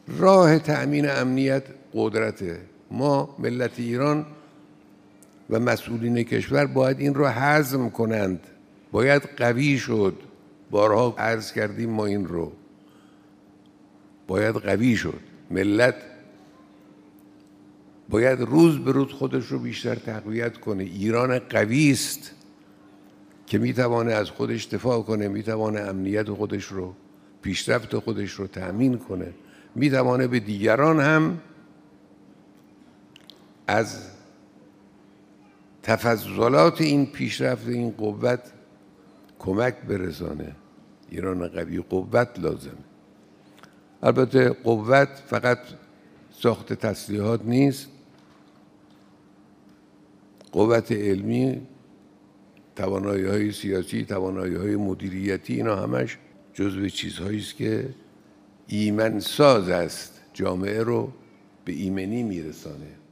راه تأمین امنیت قدرته. ما ملت ایران و مسئولین کشور باید این رو هضم کنند. باید قوی شد. بارها عرض کردیم ما این رو. باید قوی شد. ملت باید روز به روز خودش رو بیشتر تقویت کنه. ایران قوی است که میتوانه از خودش دفاع کنه، میتوانه امنیت خودش رو، پیشرفت خودش رو تأمین کنه، میتوانه به دیگران هم از تفضلات این پیشرفت این قوت کمک برسانه. ایران قوی قوت لازم. البته قوت فقط ساخت تسلیحات نیست. قوت علمی، توانایی‌های سیاسی، توانایی‌های مدیریتی، اینا همش جزو چیزهایی است که ایمن‌ساز است، جامعه رو به ایمنی میرسانه.